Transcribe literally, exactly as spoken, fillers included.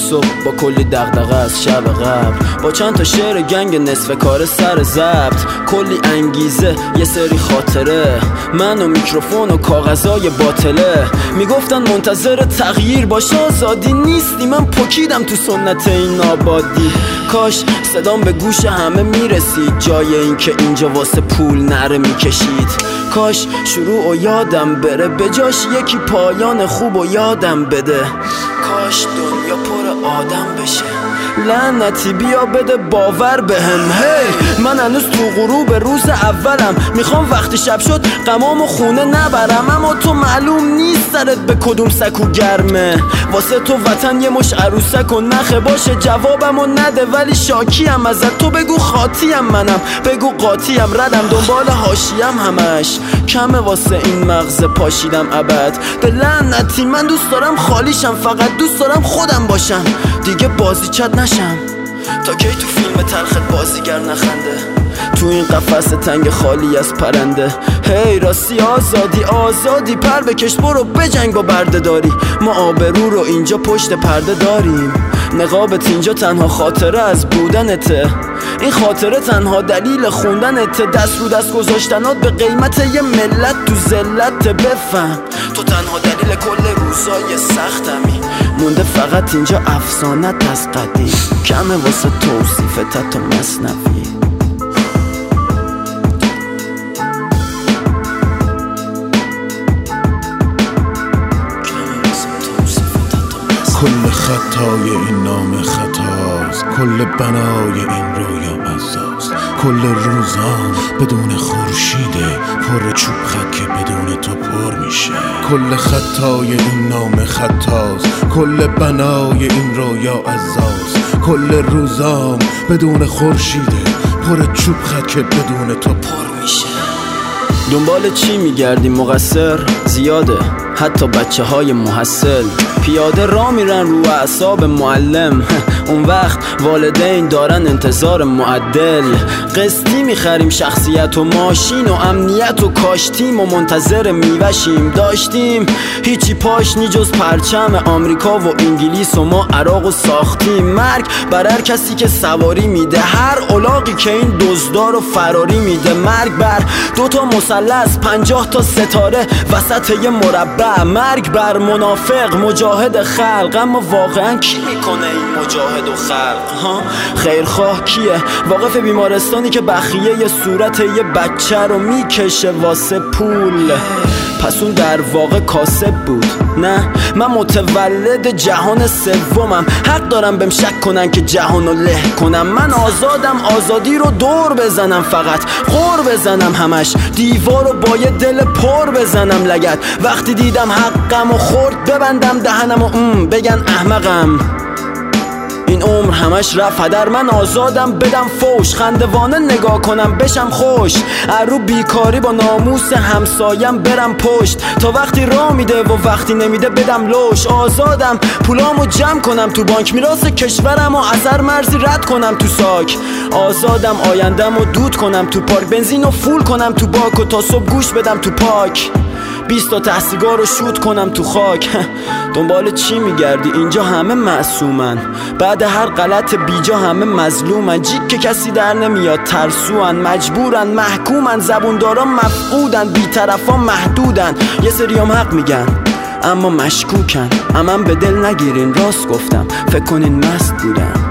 صبح با کلی دغدغه از شب قبل، با چند تا شعر گنگ نصف کار سر ضبط، کلی انگیزه یه سری خاطره، من و میکروفون و کاغذای باطله. میگفتن منتظر تغییر باشه آزادی نیستی، من پکیدم تو سنت این آبادی. کاش صدام به گوش همه میرسید، جای این که اینجا واسه پول نره میکشید. کاش شروع و یادم بره، به جاش یکی پایان خوب و یادم بده. کاش دنیا پر آدم بشه، لعنتی بیا بده باور بهم. هی من هنوز تو غروب روز اولم، میخوام وقتی شب شد غمامو خونه نبرم، اما تو معلوم نیست سرت به کدوم سکو گرمه. واسه تو وطن یه مش عروسک و نخه باشه، جوابمو نده ولی شاکیم ازت. تو بگو خاطیم منم، بگو قاطیم، ردم دنبال حاشیم همش، کمه واسه این مغز پاشیدم ابد. به لعنتی من دوست دارم خالیشم، فقط دوست دارم خودم باشم، دیگه بازی چت نشم. تا کی تو فیلم تلخت بازیگر نخنده، تو این قفس تنگ خالی از پرنده. هی راستی آزادی آزادی، پر بکش برو بجنگ با برده داری. ما آبرو رو اینجا پشت پرده داریم، نقابت اینجا تنها خاطره از بودنته. این خاطره تنها دلیل خوندنته، دست رو دست گذاشتنات به قیمت یه ملت تو ذلت. بفهم تو تنها دلیل کل روزای سختمی، مونده فقط اینجا افسانت از قدیم، کمه واسه توصیفت تا مثنوی. کل خطای این نام خطاست، کل بنای این رویا عزاست. کل روزام بدون خورشیده، پر چوب خط که بدون تو پر میشه. کل خطای این نام خطاست، کل بنای این رویا عزاست. کل روزام بدون خورشیده، پر چوب خط که بدون تو پر میشه. دنبال چی میگردی مقصر؟ زیاده، حتی بچه های محصل پیاده را میرن رو اعصاب معلم. اون وقت والدین دارن انتظار معدل، قسطی میخریم شخصیت و ماشین و امنیت و کاشتیم و منتظر میوشیم. داشتیم هیچی پاشنی جز پرچم آمریکا و انگلیس و ما عراق و ساختیم. مرگ بر هر کسی که سواری میده، هر الاغی که این دزدار رو فراری میده. مرگ بر دوتا مثلث پنجاه تا ستاره وسط یه مربع. مرگ بر منافق مجاهد خلق، اما واقعا کی میکنه این مجاهد و خلق؟ ها خیرخواه کیه؟ واقف بیمارستانی که بخیه یه صورت یه بچه رو میکشه واسه پول. پس اون در واقع کاسب بود؟ نه، من متولد جهان سومم، حق دارم بهم شک کنن که جهانو له کنم. من آزادم آزادی رو دور بزنم، فقط غور بزنم همش، دیوار رو با یه دل پر بزنم لگد. وقتی دیدم حقم و خورد ببندم دهنم و ام بگن احمقم. این عمر همش رفت هدر، من آزادم بدم فوش، خندوانه نگاه کنم بشم خوش، ارو بیکاری با ناموس همسایم برم پشت، تا وقتی راه میده و وقتی نمیده بدم لوش. آزادم پولامو جمع کنم تو بانک، میراث کشورم و اثر مرزی رد کنم تو ساک. آزادم آیندم و دود کنم تو پارک، بنزین و فول کنم تو باک و تا صبح گوش بدم تو پاک. بیست تا ته سیگار رو شوت کنم تو خاک. دنبال چی میگردی؟ اینجا همه معصومن، بعد هر غلط بیجا همه مظلومن. جیک که کسی در نمیاد، ترسوان، مجبورن، محکومن، زبوندارا مفقودن، بیطرفا محدودن. یه سریام حق میگن اما مشکوکن. امم به دل نگیرین، راست گفتم، فکر کنین مست بودم.